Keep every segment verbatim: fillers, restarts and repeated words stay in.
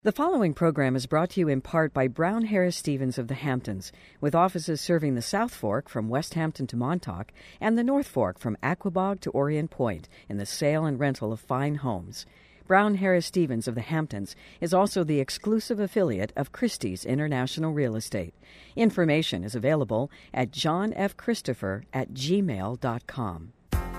The following program is brought to you in part by Brown Harris Stevens of the Hamptons, with offices serving the South Fork from West Hampton to Montauk and the North Fork from Aquabog to Orient Point in the sale and rental of fine homes. Brown Harris Stevens of the Hamptons is also the exclusive affiliate of Christie's International Real Estate. Information is available at john f christopher at gmail dot com.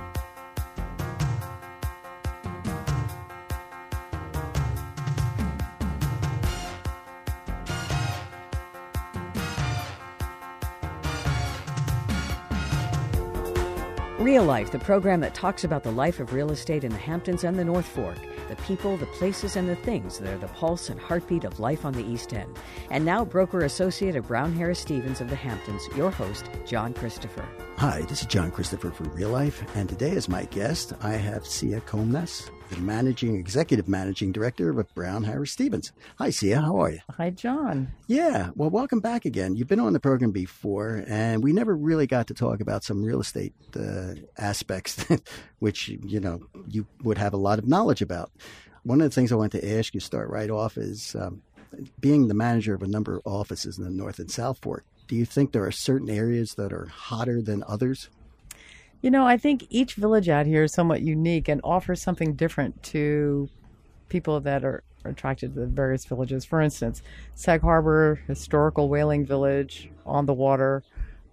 Real Life, the program that talks about the life of real estate in the Hamptons and the North Fork, the people, the places, and the things that are the pulse and heartbeat of life on the East End. And now, broker associate of Brown Harris Stevens of the Hamptons, your host, John Christopher. Hi, this is John Christopher for Real Life, and today as my guest, I have Sia Comnes, the managing executive managing director of Brown Harris Stevens. Hi, Sia. How are you? Hi, John. Yeah. Well, welcome back again. You've been on the program before, and we never really got to talk about some real estate uh, aspects, which, you know, you would have a lot of knowledge about. One of the things I want to ask you to start right off is um, being the manager of a number of offices in the North and South Fork. Do you think there are certain areas that are hotter than others? You know, I think each village out here is somewhat unique and offers something different to people that are attracted to the various villages. For instance, Sag Harbor, historical whaling village on the water,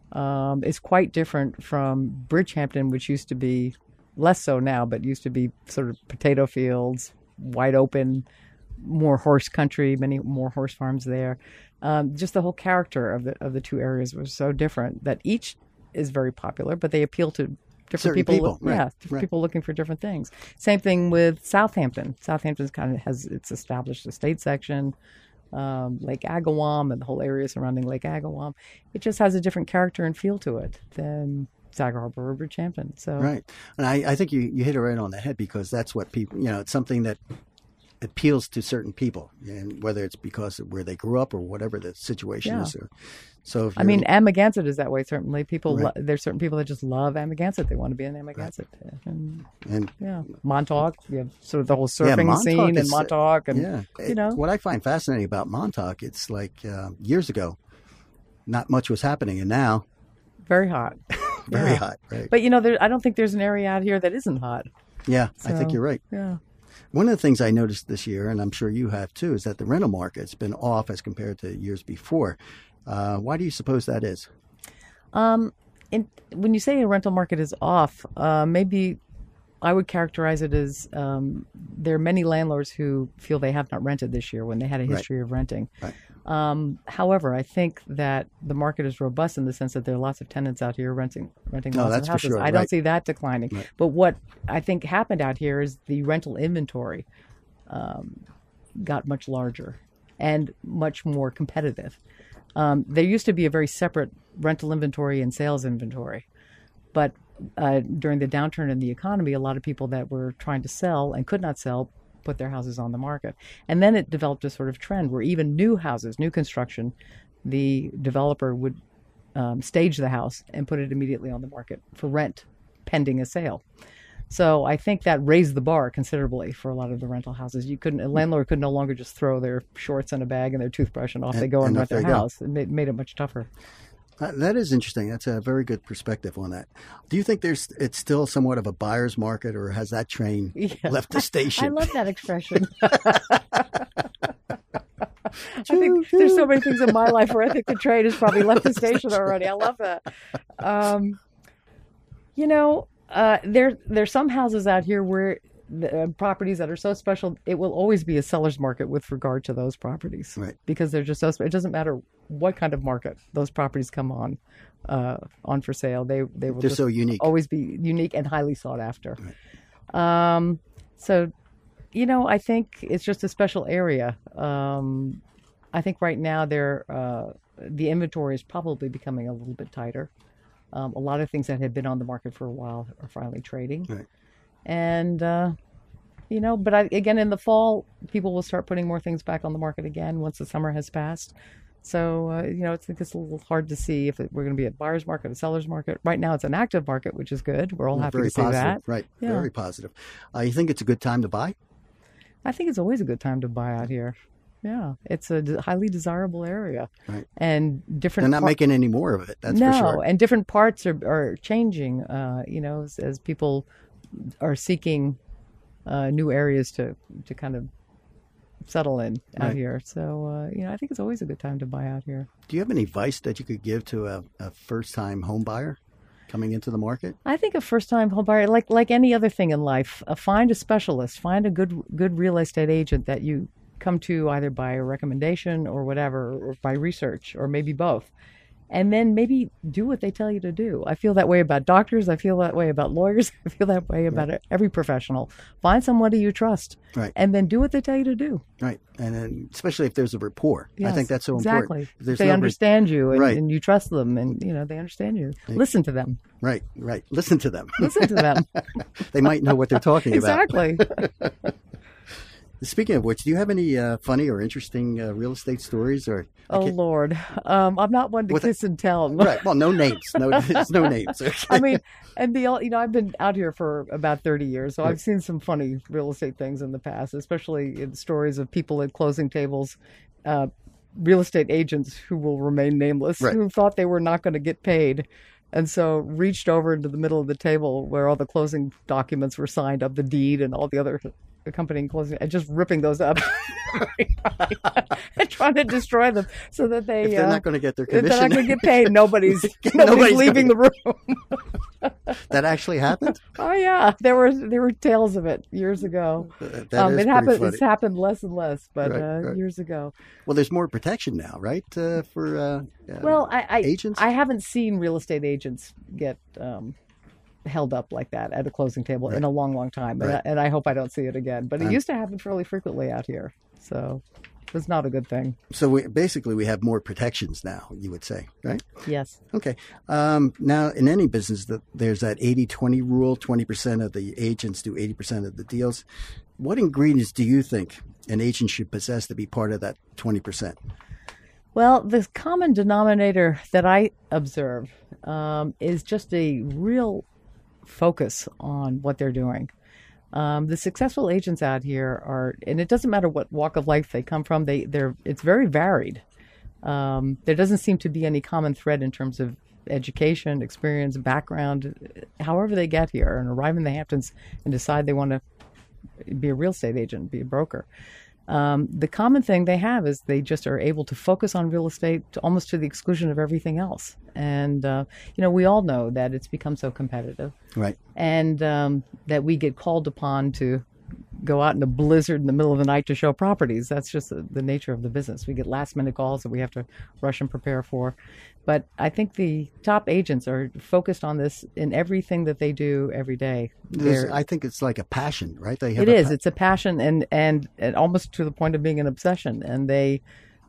um, is quite different from Bridgehampton, which used to be less so now, but used to be sort of potato fields, wide open, more horse country, many more horse farms there. Um, just the whole character of the of the two areas was so different that each is very popular, but they appeal to different Certain people. people, right, yeah, different right. people looking for different things. Same thing with Southampton. Southampton's kind of has its established estate section, um, Lake Agawam, and the whole area surrounding Lake Agawam. It just has a different character and feel to it than Sag Harbor or Bridgehampton. So right, and I, I think you, you hit it right on the head, because that's what people, you know, it's something that appeals to certain people, and whether it's because of where they grew up or whatever the situation Yeah. is. So, if I mean, you're- Amagansett is that way. Certainly, people. Right. Lo- there's certain people that just love Amagansett. They want to be in Amagansett. And, and yeah, Montauk. You have sort of the whole Yeah, surfing Montauk scene in is- Montauk, and yeah, you know, what I find fascinating about Montauk, it's like uh, years ago, not much was happening, and now very hot. very Yeah. hot. Right? But you know, there, I don't think there's an area out here that isn't hot. yeah, I think So, you're right. Yeah. One of the things I noticed this year, and I'm sure you have too, is that the rental market's been off as compared to years before. Uh, why do you suppose that is? Um, in, when you say a rental market is off, uh, maybe I would characterize it as um, there are many landlords who feel they have not rented this year when they had a Right. history of renting. Right. Um, however, I think that the market is robust in the sense that there are lots of tenants out here renting renting No, lots that's of for houses. sure, I don't right. see that declining. Right. But what I think happened out here is the rental inventory um, got much larger and much more competitive. Um, there used to be a very separate rental inventory and sales inventory, but uh, during the downturn in the economy, a lot of people that were trying to sell and could not sell put their houses on the market. And then it developed a sort of trend where even new houses, new construction, the developer would um, stage the house and put it immediately on the market for rent pending a sale. So I think that raised the bar considerably for a lot of the rental houses. You couldn't, a landlord could no longer just throw their shorts in a bag and their toothbrush and off And- they go and, and rent off their they go. house. It made, made it much tougher. Uh, that is interesting. That's a very good perspective on that. Do you think there's it's still somewhat of a buyer's market, or has that train Yeah. left the station? I love that expression. I think there's so many things in my life where I think the train has probably left the station already. I love that. Um, you know, uh, there there's some houses out here where the, uh, properties that are so special, it will always be a seller's market with regard to those properties, Right. because they're just so. Spe- it doesn't matter what kind of market those properties come on uh, on for sale. They they will They're just so unique. always be unique and highly sought after. Um, so, you know, I think it's just a special area. Um, I think right now there, uh, the inventory is probably becoming a little bit tighter. Um, a lot of things that had been on the market for a while are finally trading. Right. And, uh, you know, but I, again, in the fall, people will start putting more things back on the market again once the summer has passed. So, uh, you know, I think it's a little hard to see if it, we're going to be a buyer's market, a seller's market. Right now, it's an active market, which is good. We're all Yeah, happy very to see positive. that. Right. Yeah. Very positive. Uh, you think it's a good time to buy? I think it's always a good time to buy out here. Yeah, it's a de- highly desirable area, Right. and different. They're not par- making any more of it. That's no, for sure. and different parts are are changing. Uh, you know, as, as people are seeking uh, new areas to to kind of settle in out Right. here. So uh, you know, I think it's always a good time to buy out here. Do you have any advice that you could give to a, a first-time home buyer coming into the market? I think a first-time home buyer, like like any other thing in life, uh, find a specialist, find a good good real estate agent that you come to either by a recommendation or whatever, or by research, or maybe both, and then maybe do what they tell you to do. I feel that way about doctors. I feel that way about lawyers. I feel that way about every professional. Find somebody you trust, Right. and then do what they tell you to do. Right. And then, especially if there's a rapport. I Yes, think that's so exactly. important. If there's They no re- understand you, and, Right. and you trust them, and you know they understand you. Listen to them. Right, right. Listen to them. Listen to them. They might know what they're talking about. Exactly. Speaking of which, do you have any uh, funny or interesting uh, real estate stories? Or I Oh can't- Lord, um, I'm not one to With kiss and tell. right. Well, no names. No, there's no names. Okay. I mean, and the you know I've been out here for about thirty years, so I've seen some funny real estate things in the past, especially in stories of people at closing tables, uh, real estate agents who will remain nameless, Right. who thought they were not going to get paid, and so reached over into the middle of the table where all the closing documents were signed up, the deed and all the other accompanying closing, and just ripping those up and trying to destroy them so that they If they're uh, not going to get their if they're commission, not going to get paid, nobody's nobody's, Nobody's leaving the room. that actually happened. Oh yeah, there were there were tales of it years ago. Uh, that Um, is it pretty happened. funny. It's happened less and less, but Right, uh, right. years ago. Well, there's more protection now, right? Uh, for uh, uh, Well, I I, agents? I haven't seen real estate agents get um, held up like that at a closing table in a long, long time, and, Right. I, and I hope I don't see it again. But it Um, used to happen fairly frequently out here, so it's not a good thing. so we, basically, we have more protections now. You would say, right? Yes. Okay. Um, now, in any business, that there's that eighty twenty rule. twenty percent of the agents do eighty percent of the deals. What ingredients do you think an agent should possess to be part of that twenty percent? Well, the common denominator that I observe um, is just a real focus on what they're doing. Um, the successful agents out here are, and it doesn't matter what walk of life they come from. They, they're, it's very varied. Um, there doesn't seem to be any common thread in terms of education, experience, background. However they get here and arrive in the Hamptons and decide they want to be a real estate agent, be a broker. Um, the common thing they have is they just are able to focus on real estate to, almost to the exclusion of everything else. And, uh, you know, we all know that it's become so competitive, Right. and um, that we get called upon to go out in a blizzard in the middle of the night to show properties. That's just the, the nature of the business. We get last minute calls that we have to rush and prepare for. But I think the top agents are focused on this in everything that they do every day. There's- They're- I think it's like a passion, right? They have it a is. pa- It's a passion, and, and and almost to the point of being an obsession. And they,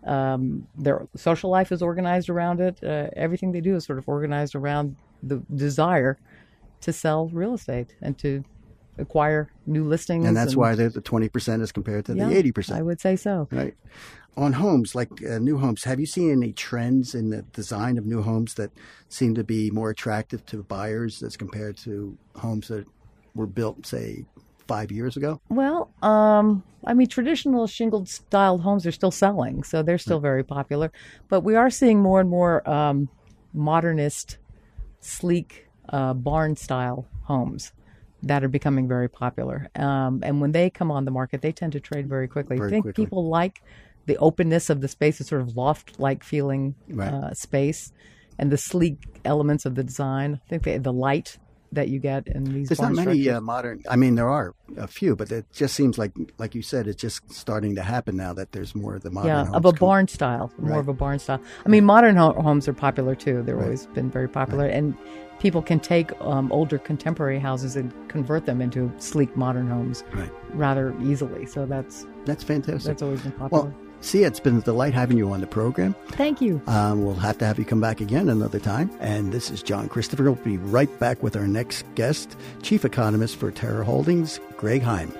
um, their social life is organized around it. Uh, everything they do is sort of organized around the desire to sell real estate and to acquire new listings. and that's why they're the twenty percent as compared to yeah, the eighty percent. I would say so. Right. On homes, like uh, new homes, have you seen any trends in the design of new homes that seem to be more attractive to buyers as compared to homes that were built, say, five years ago? Well, um, I mean, traditional shingled styled homes are still selling, so they're still very popular. But we are seeing more and more um, modernist, sleek, uh, barn style homes that are becoming very popular. Um, and when they come on the market, they tend to trade very quickly. Very I think quickly. people like the openness of the space, the sort of loft-like feeling Right. uh, space, and the sleek elements of the design. I think they, the light that you get in these There's barn not many structures. uh, modern. I mean, there are a few, but it just seems like, like you said, it's just starting to happen now that there's more of the modern. Yeah, homes of a come- barn style, more Right. of a barn style. I mean, modern ho- homes are popular too. They've Right. always been very popular, and people can take um, older contemporary houses and convert them into sleek modern homes Right. rather easily. So that's That's fantastic. that's always been popular. Well, see, it's been a delight having you on the program. Thank you. Um, we'll have to have you come back again another time. And this is John Christopher. We'll be right back with our next guest, Chief Economist for Terra Holdings, Greg Heim.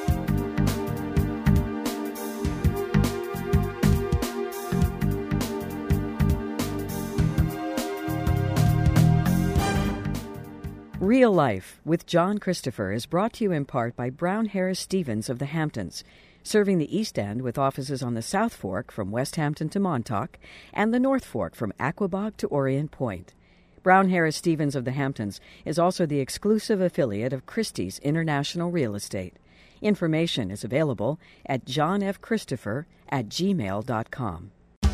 Real Life with John Christopher is brought to you in part by Brown Harris Stevens of the Hamptons, serving the East End with offices on the South Fork from West Hampton to Montauk and the North Fork from Aquebogue to Orient Point. Brown Harris Stevens of the Hamptons is also the exclusive affiliate of Christie's International Real Estate. Information is available at john f christopher at gmail dot com.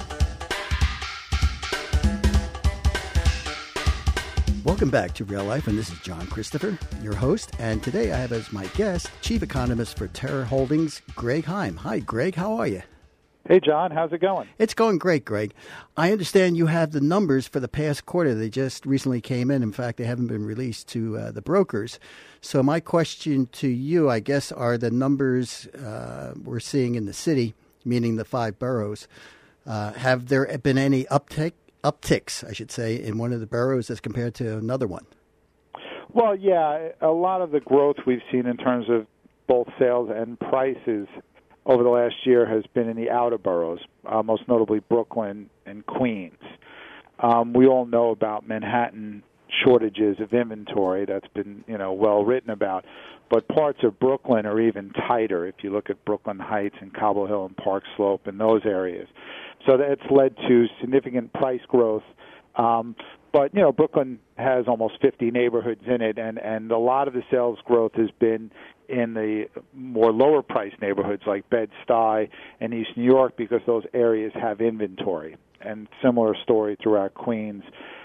Welcome back to Real Life, and this is John Christopher, your host. And today I have as my guest Chief Economist for Terra Holdings, Greg Heim. Hi, Greg. How are you? Hey, John. How's it going? It's going great, Greg. I understand you have the numbers for the past quarter. They just recently came in. In fact, they haven't been released to uh, the brokers. So my question to you, I guess, are the numbers uh, we're seeing in the city, meaning the five boroughs. Uh, have there been any uptick? upticks, I should say, in one of the boroughs as compared to another one? Well, yeah, a lot of the growth we've seen in terms of both sales and prices over the last year has been in the outer boroughs, uh, most notably Brooklyn and Queens. Um, we all know about Manhattan shortages of inventory. That's been, you know, well written about. But parts of Brooklyn are even tighter if you look at Brooklyn Heights and Cobble Hill and Park Slope and those areas. So that's led to significant price growth. Um, but, you know, Brooklyn has almost fifty neighborhoods in it, and, and a lot of the sales growth has been in the more lower-priced neighborhoods like Bed-Stuy and East New York because those areas have inventory. And similar story throughout Queens,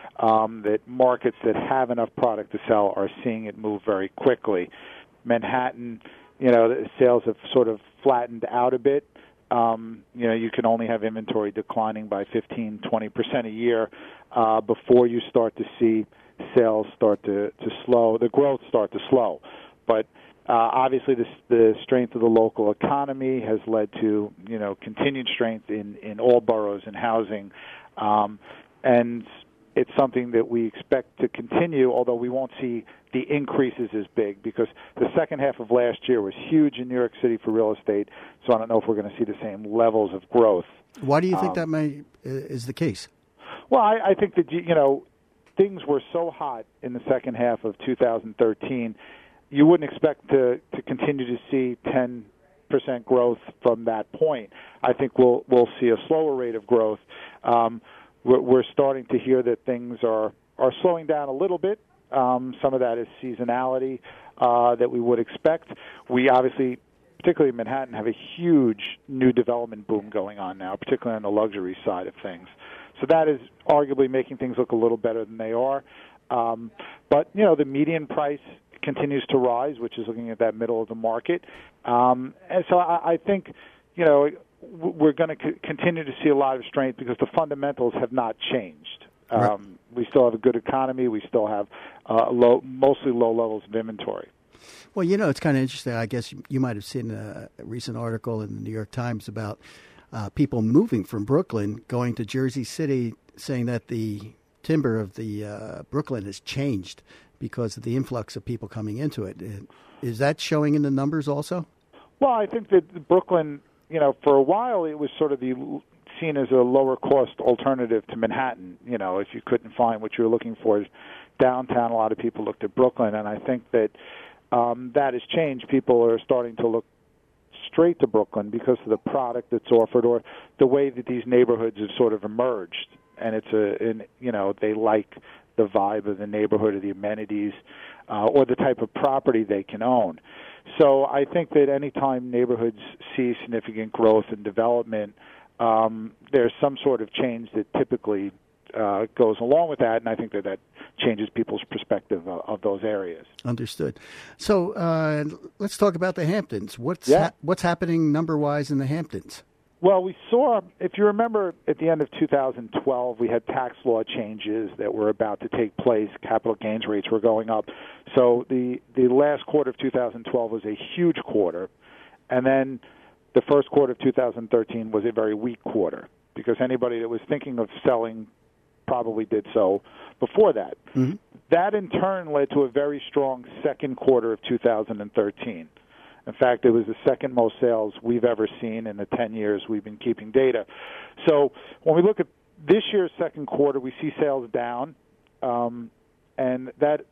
um, that markets that have enough product to sell are seeing it move very quickly. Manhattan, you know, the sales have sort of flattened out a bit. Um, you know, you can only have inventory declining by fifteen, twenty percent a year uh, before you start to see sales start to, to slow, the growth start to slow. But uh, obviously the, the strength of the local economy has led to, you know, continued strength in, in all boroughs and housing. Um, and it's something that we expect to continue, although we won't see the increases as big because the second half of last year was huge in New York City for real estate, so I don't know if we're going to see the same levels of growth. Why do you think um, that may is the case? Well, I, I think that, you know, things were so hot in the second half of two thousand thirteen, you wouldn't expect to, to continue to see ten percent growth from that point. I think we'll we'll see a slower rate of growth. Um, we're, we're starting to hear that things are, are slowing down a little bit. Um, some of that is seasonality uh, that we would expect. We obviously, particularly in Manhattan, have a huge new development boom going on now, particularly on the luxury side of things. So that is arguably making things look a little better than they are. Um, but, you know, the median price continues to rise, which is looking at that middle of the market. Um, and so I, I think, you know, we're going to c- continue to see a lot of strength because the fundamentals have not changed. Um, right. We still have a good economy. We still have uh, low, mostly low levels of inventory. Well, you know, it's kind of interesting. I guess you, you might have seen a, a recent article in the New York Times about uh, people moving from Brooklyn, going to Jersey City, saying that the timber of the uh, Brooklyn has changed because of the influx of people coming into it. Is that showing in the numbers also? Well, I think that Brooklyn, you know, for a while it was sort of the seen as a lower-cost alternative to Manhattan. You know, if you couldn't find what you were looking for downtown, a lot of people looked at Brooklyn, and I think that um, that has changed. People are starting to look straight to Brooklyn because of the product that's offered or the way that these neighborhoods have sort of emerged. And it's a, and, you know, they like the vibe of the neighborhood or the amenities uh, or the type of property they can own. So I think that anytime neighborhoods see significant growth and development, Um, there's some sort of change that typically uh, goes along with that, and I think that that changes people's perspective of, of those areas. Understood. So uh, let's talk about the Hamptons. What's yeah. ha- what's happening number-wise in the Hamptons? Well, we saw, if you remember, at the end of two thousand twelve, we had tax law changes that were about to take place. Capital gains rates were going up. So the, the last quarter of two thousand twelve was a huge quarter, and then the first quarter of two thousand thirteen was a very weak quarter because anybody that was thinking of selling probably did so before that. Mm-hmm. That, in turn, led to a very strong second quarter of two thousand thirteen. In fact, it was the second most sales we've ever seen in the ten years we've been keeping data. So when we look at this year's second quarter, we see sales down, um, and that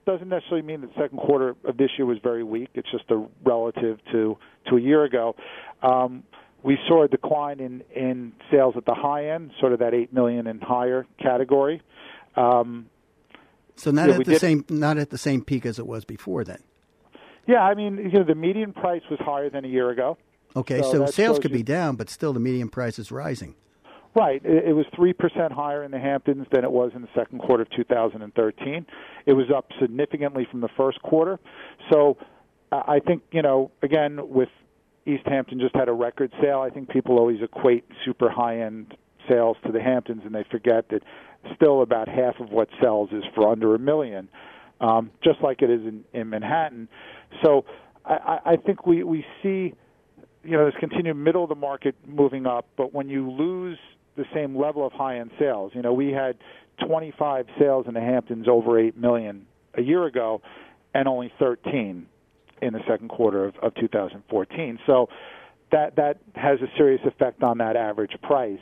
doesn't necessarily mean that the second quarter of this year was very weak. It's just a relative to, to a year ago. Um, we saw a decline in, in sales at the high end, sort of that eight million and higher category. Um, so not yeah, at the did, same not at the same peak as it was before then. Yeah, I mean, you know, the median price was higher than a year ago. Okay, so, so sales could you, be down, but still the median price is rising. Right. It, it was three percent higher in the Hamptons than it was in the second quarter of two thousand thirteen. It was up significantly from the first quarter. So uh, I think, you know, again, with East Hampton just had a record sale, I think people always equate super high-end sales to the Hamptons, and they forget that still about half of what sells is for under a million, um, just like it is in, in Manhattan. So I, I think we, we see, you know, this continued middle of the market moving up, but when you lose the same level of high-end sales, you know, we had twenty-five sales in the Hamptons over eight million a year ago and only thirteen in the second quarter of, of two thousand fourteen. So that that has a serious effect on that average price.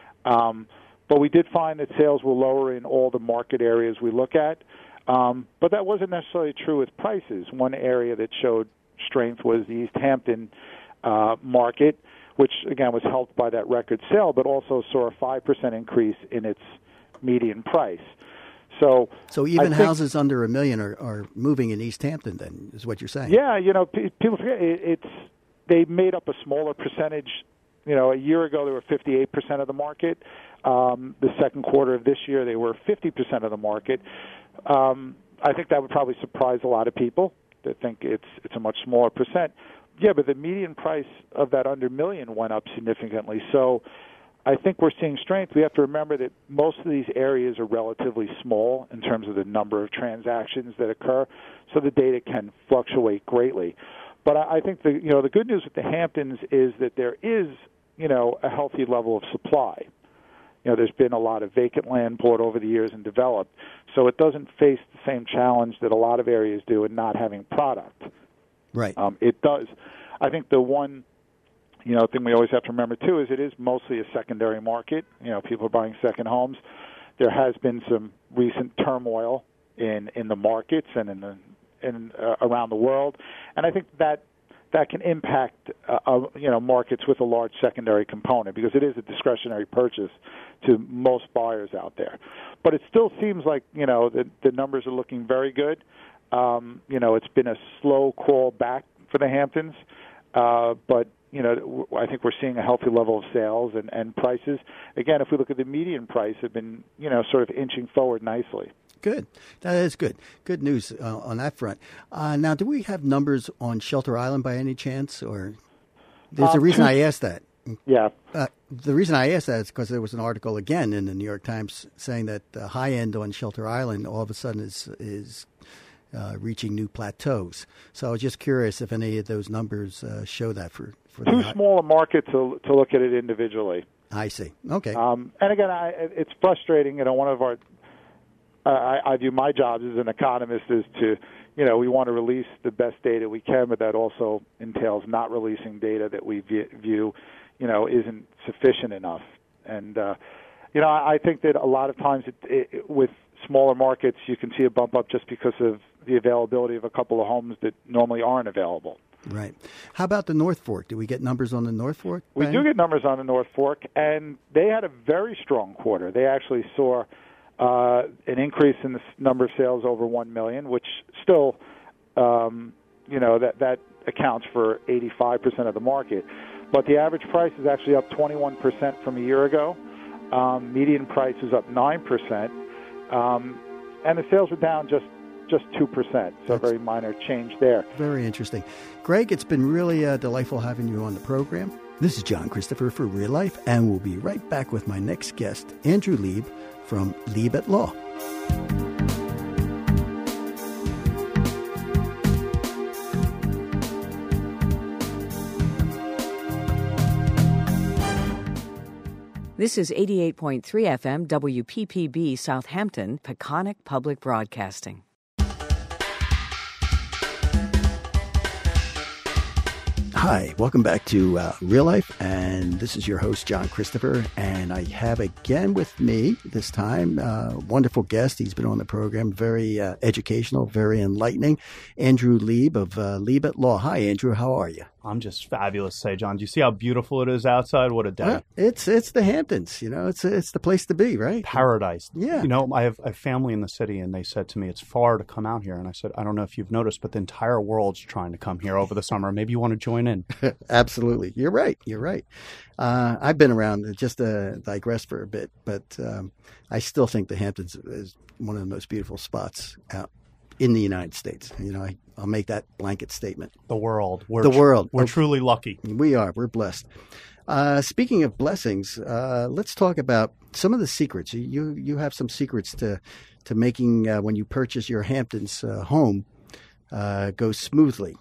Um, but we did find that sales were lower in all the market areas we look at. Um, but that wasn't necessarily true with prices. One area that showed strength was the East Hampton uh, market, which, again, was helped by that record sale, but also saw a five percent increase in its median price. So so even think, houses under a million are, are moving in East Hampton, then, is what you're saying? Yeah, you know, p- people forget, it, it's they made up a smaller percentage. You know, a year ago, they were fifty-eight percent of the market. Um, the second quarter of this year, they were fifty percent of the market. Um, I think that would probably surprise a lot of people that think it's it's a much smaller percent. Yeah, but the median price of that under million went up significantly. So I think we're seeing strength. We have to remember that most of these areas are relatively small in terms of the number of transactions that occur, so the data can fluctuate greatly. But I, I think the you know the good news with the Hamptons is that there is you know a healthy level of supply. You know, there's been a lot of vacant land bought over the years and developed, so it doesn't face the same challenge that a lot of areas do in not having product. Right. Um, it does. I think the one, you know, thing we always have to remember too is it is mostly a secondary market. You know, people are buying second homes. There has been some recent turmoil in in the markets and in the in uh, around the world, and I think that that can impact uh, uh, you know markets with a large secondary component because it is a discretionary purchase to most buyers out there. But it still seems like you know the the numbers are looking very good. Um, you know, it's been a slow crawl back for the Hamptons, uh, but you know, I think we're seeing a healthy level of sales and, and prices. Again, if we look at the median price, have been you know sort of inching forward nicely. Good. That is good. Good news uh, on that front. Uh, now, do we have numbers on Shelter Island by any chance? Or there's um, a reason I asked that. Yeah. Uh, the reason I asked that is because there was an article again in the New York Times saying that the high end on Shelter Island all of a sudden is is uh, reaching new plateaus. So I was just curious if any of those numbers uh, show that for, for too the, small a market to to look at it individually. I see. Okay. Um, and again, I, it's frustrating. You know, one of our uh, I, I view my job as an economist is to you know we want to release the best data we can, but that also entails not releasing data that we view you know isn't sufficient enough. And uh, you know, I, I think that a lot of times it, it, with smaller markets, you can see a bump up just because of the availability of a couple of homes that normally aren't available. Right. How about the North Fork? Do we get numbers on the North Fork? We Brian? do get numbers on the North Fork, and they had a very strong quarter. They actually saw uh, an increase in the number of sales over one million, which still, um, you know, that that accounts for eighty-five percent of the market. But the average price is actually up twenty-one percent from a year ago. Um, median price is up nine percent, um, and the sales were down just. Just two percent, so a very minor change there. Very interesting. Greg, it's been really uh, delightful having you on the program. This is John Christopher for Real Life, and we'll be right back with my next guest, Andrew Lieb from Lieb at Law. This is eighty-eight point three F M W P P B Southampton, Peconic Public Broadcasting. Hi, welcome back to uh, Real Life, and this is your host, John Christopher, and I have again with me this time a uh, wonderful guest. He's been on the program, very uh, educational, very enlightening, Andrew Lieb of uh, Lieb at Law. Hi, Andrew. How are you? I'm just fabulous, say, John. Do you see how beautiful it is outside? What a day. Well, it's it's the Hamptons, you know, it's it's the place to be, right? Paradise. Yeah. You know, I have a family in the city, and they said to me, it's far to come out here. And I said, I don't know if you've noticed, but the entire world's trying to come here over the summer. Maybe you want to join in. Absolutely. You're right. You're right. Uh, I've been around, just to digress for a bit, but um, I still think the Hamptons is one of the most beautiful spots out in the United States. You know, I, I'll make that blanket statement. The world. We're the world. We're oh, truly lucky. We are. We're blessed. Uh, speaking of blessings, uh, let's talk about some of the secrets. You you have some secrets to to making uh, when you purchase your Hamptons uh, home uh, go smoothly.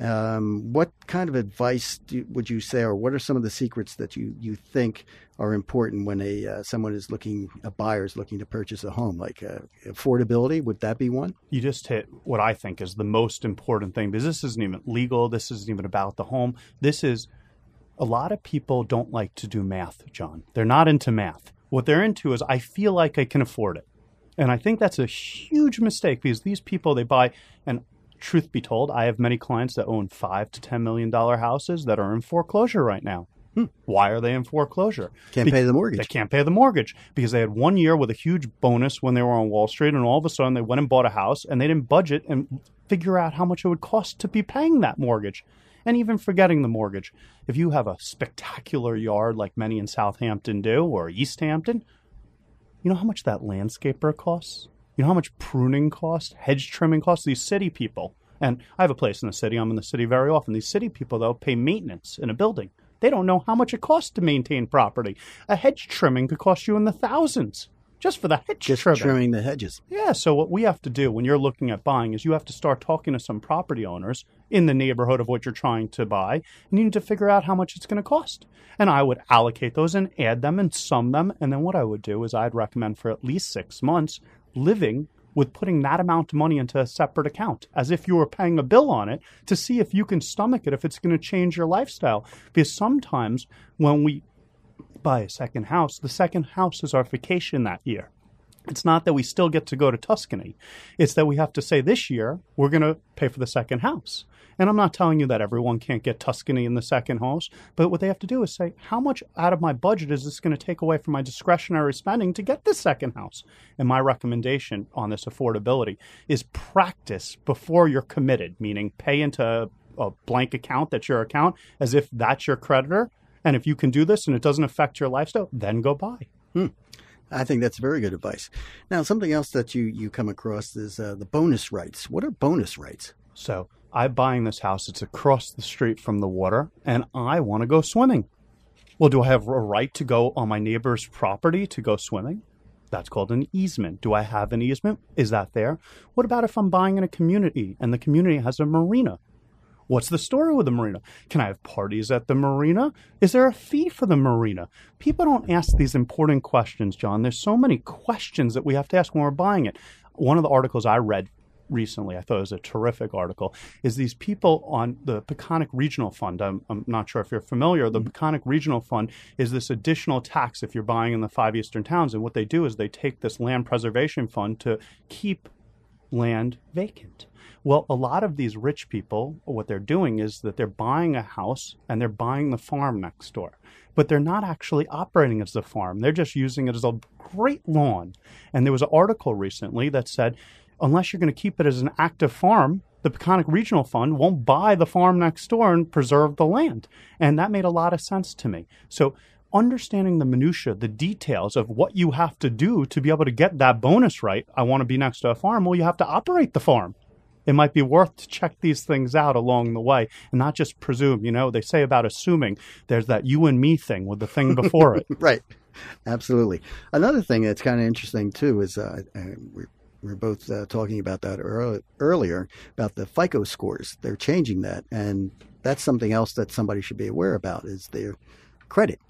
Um, what kind of advice do, would you say, or what are some of the secrets that you, you think are important when a uh, someone is looking, a buyer is looking to purchase a home? Like uh, affordability, would that be one? You just hit what I think is the most important thing, because this isn't even legal. This isn't even about the home. This is, a lot of people don't like to do math, John. They're not into math. What they're into is, I feel like I can afford it. And I think that's a huge mistake, because these people, they buy, and truth be told, I have many clients that own five to ten million dollar houses that are in foreclosure right now. Hmm. Why are they in foreclosure? Can't Be- pay the mortgage. They can't pay the mortgage because they had one year with a huge bonus when they were on Wall Street, and all of a sudden they went and bought a house, and they didn't budget and figure out how much it would cost to be paying that mortgage. And even forgetting the mortgage, if you have a spectacular yard like many in Southampton do, or East Hampton, you know how much that landscaper costs? You know how much pruning costs, hedge trimming costs? These city people, and I have a place in the city. I'm in the city very often. These city people, though, pay maintenance in a building. They don't know how much it costs to maintain property. A hedge trimming could cost you in the thousands just for the hedge Just trimming. trimming the hedges. Yeah, so what we have to do when you're looking at buying is you have to start talking to some property owners in the neighborhood of what you're trying to buy, and you need to figure out how much it's going to cost. And I would allocate those and add them and sum them, and then what I would do is I'd recommend for at least six months living with putting that amount of money into a separate account, as if you were paying a bill on it, to see if you can stomach it, if it's going to change your lifestyle. Because sometimes when we buy a second house, the second house is our vacation that year. It's not that we still get to go to Tuscany. It's that we have to say, this year, we're going to pay for the second house. And I'm not telling you that everyone can't get Tuscany in the second house, but what they have to do is say, how much out of my budget is this going to take away from my discretionary spending to get this second house? And my recommendation on this affordability is practice before you're committed, meaning pay into a blank account that's your account as if that's your creditor. And if you can do this and it doesn't affect your lifestyle, then go buy. Hmm. I think that's very good advice. Now, something else that you, you come across is uh, the bonus rights. What are bonus rights? So I'm buying this house. It's across the street from the water, and I want to go swimming. Well, do I have a right to go on my neighbor's property to go swimming? That's called an easement. Do I have an easement? Is that there? What about if I'm buying in a community and the community has a marina? What's the story with the marina? Can I have parties at the marina? Is there a fee for the marina? People don't ask these important questions, John. There's so many questions that we have to ask when we're buying it. One of the articles I read recently, I thought it was a terrific article, is these people on the Peconic Regional Fund. I'm, I'm not sure if you're familiar. The Peconic Regional Fund is this additional tax if you're buying in the five eastern towns. And what they do is they take this land preservation fund to keep land vacant. Well, a lot of these rich people, what they're doing is that they're buying a house and they're buying the farm next door. But they're not actually operating as the farm. They're just using it as a great lawn. And there was an article recently that said, unless you're going to keep it as an active farm, the Peconic Regional Fund won't buy the farm next door and preserve the land. And that made a lot of sense to me. So understanding the minutia, the details of what you have to do to be able to get that bonus right, I want to be next to a farm, well, you have to operate the farm. It might be worth to check these things out along the way and not just presume. You know, they say about assuming there's that you and me thing with the thing before it. Right. Absolutely. Another thing that's kind of interesting, too, is uh, we're, we're both uh, talking about that early, earlier, about the FICO scores. They're changing that. And that's something else that somebody should be aware about is their credit.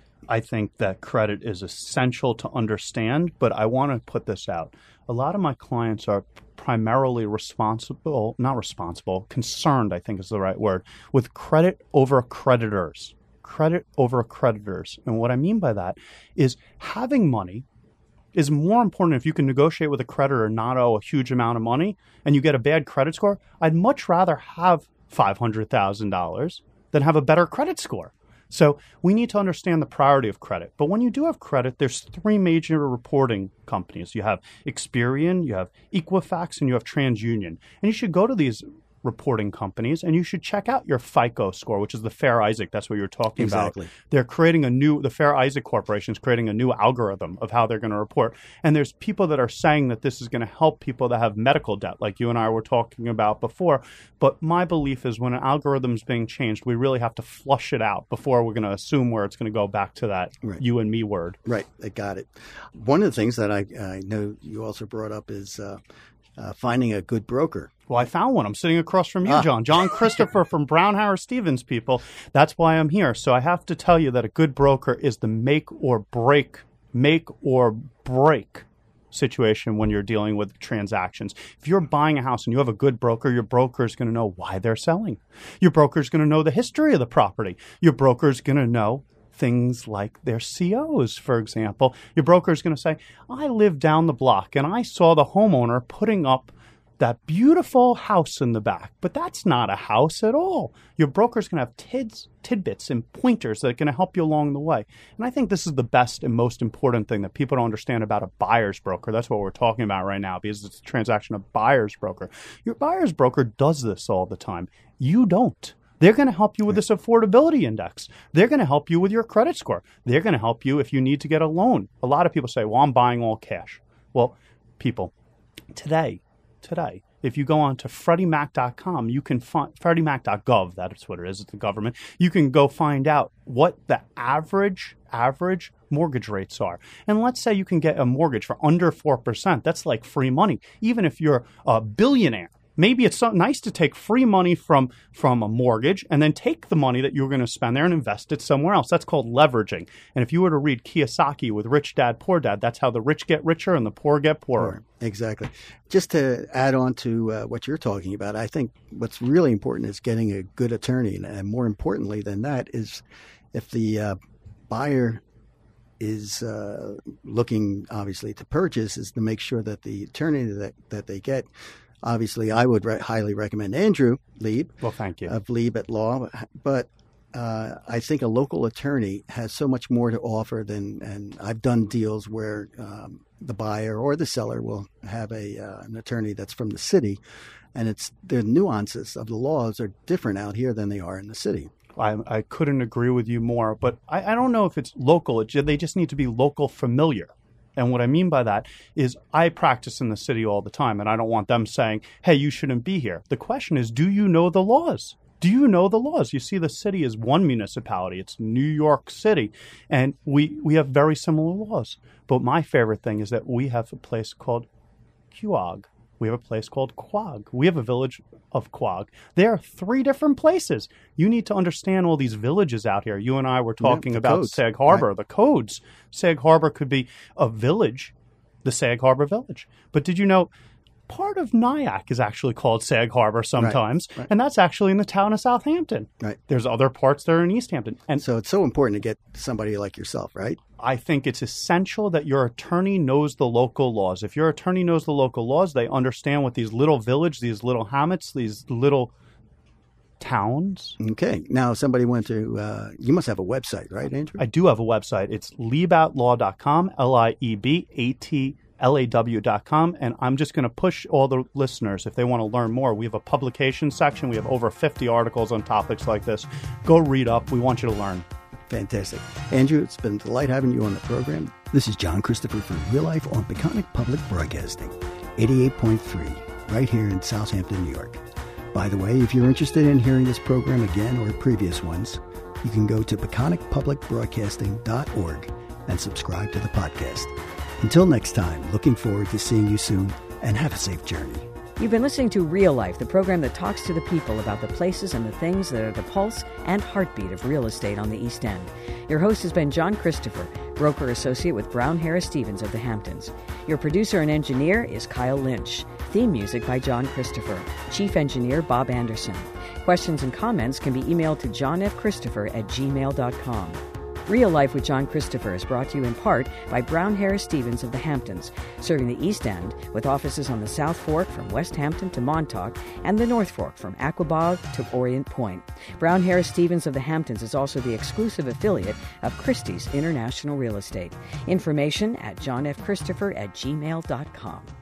I think that credit is essential to understand, but I want to put this out. A lot of my clients are primarily responsible, not responsible, concerned, I think is the right word, with credit over creditors. Credit over creditors. And what I mean by that is having money is more important. If you can negotiate with a creditor and not owe a huge amount of money and you get a bad credit score, I'd much rather have five hundred thousand dollars than have a better credit score. So we need to understand the priority of credit. But when you do have credit, there's three major reporting companies. You have Experian, you have Equifax, and you have TransUnion. And you should go to these reporting companies and you should check out your FICO score, which is the Fair Isaac. That's what you're talking exactly. about. They're creating a new, the Fair Isaac Corporation is creating a new algorithm of how they're going to report. And there's people that are saying that this is going to help people that have medical debt, like you and I were talking about before. But my belief is when an algorithm is being changed, we really have to flush it out before we're going to assume where it's going to go back to that right. you and me word. Right. I got it. One of the things that I, I know you also brought up is uh, uh, finding a good broker. Well, I found one. I'm sitting across from you, ah. John. John Christopher from Brown Harris Stevens, people. That's why I'm here. So I have to tell you that a good broker is the make or break, make or break situation when you're dealing with transactions. If you're buying a house and you have a good broker, your broker is going to know why they're selling. Your broker is going to know the history of the property. Your broker is going to know things like their C Os, for example. Your broker is going to say, I live down the block and I saw the homeowner putting up that beautiful house in the back, but that's not a house at all. Your broker's going to have tids, tidbits and pointers that are going to help you along the way. And I think this is the best and most important thing that people don't understand about a buyer's broker. That's what we're talking about right now because it's a transaction of buyer's broker. Your buyer's broker does this all the time. You don't. They're going to help you with this affordability index. They're going to help you with your credit score. They're going to help you if you need to get a loan. A lot of people say, well, I'm buying all cash. Well, people, today, Today, if you go on to freddie mac dot com, you can find freddie mac dot gov, that's what it is, it's the government. You can go find out what the average, average mortgage rates are. And let's say you can get a mortgage for under four percent. That's like free money. Even if you're a billionaire, maybe it's so nice to take free money from, from a mortgage and then take the money that you're going to spend there and invest it somewhere else. That's called leveraging. And if you were to read Kiyosaki with Rich Dad, Poor Dad, that's how the rich get richer and the poor get poorer. Exactly. Just to add on to uh, what you're talking about, I think what's really important is getting a good attorney. And more importantly than that is if the uh, buyer is uh, looking, obviously, to purchase, is to make sure that the attorney that, that they get, obviously, I would re- highly recommend Andrew Lieb. Well, thank you. Of Lieb at Law. But uh, I think a local attorney has so much more to offer than, and I've done deals where um, the buyer or the seller will have a uh, an attorney that's from the city, and it's the nuances of the laws are different out here than they are in the city. I, I couldn't agree with you more, but I, I don't know if it's local. It, they just need to be local familiar. And what I mean by that is I practice in the city all the time, and I don't want them saying, hey, you shouldn't be here. The question is, do you know the laws? Do you know the laws? You see, the city is one municipality. It's New York City, and we, we have very similar laws. But my favorite thing is that we have a place called Quogue. We have a place called Quogue. We have a village of Quogue. There are three different places. You need to understand all these villages out here. You and I were talking yeah, about codes. Sag Harbor, right. the codes. Sag Harbor could be a village, the Sag Harbor Village. But did you know part of Nyack is actually called Sag Harbor sometimes, right, right. and that's actually in the town of Southampton. Right. There's other parts that are in East Hampton. And so it's so important to get somebody like yourself, right? I think it's essential that your attorney knows the local laws. If your attorney knows the local laws, they understand what these little villages, these little hamlets, these little towns. Okay. Now, if somebody went to, uh, you must have a website, right, Andrew? I do have a website. It's liebat law dot com, L I E B A T L A W dot com. And I'm just going to push all the listeners, if they want to learn more, we have a publication section. We have over fifty articles on topics like this. Go read up. We want you to learn. Fantastic. Andrew, it's been a delight having you on the program. This is John Christopher for Real Life on Peconic Public Broadcasting, eighty-eight point three, right here in Southampton, New York. By the way, if you're interested in hearing this program again or previous ones, you can go to peconic public broadcasting dot org and subscribe to the podcast. Until next time, looking forward to seeing you soon, and have a safe journey. You've been listening to Real Life, the program that talks to the people about the places and the things that are the pulse and heartbeat of real estate on the East End. Your host has been John Christopher, broker associate with Brown Harris Stevens of the Hamptons. Your producer and engineer is Kyle Lynch. Theme music by John Christopher. Chief engineer Bob Anderson. Questions and comments can be emailed to john f christopher at gmail dot com. Real Life with John Christopher is brought to you in part by Brown Harris Stevens of the Hamptons, serving the East End with offices on the South Fork from West Hampton to Montauk and the North Fork from Aquabog to Orient Point. Brown Harris Stevens of the Hamptons is also the exclusive affiliate of Christie's International Real Estate. Information at john f christopher at gmail dot com.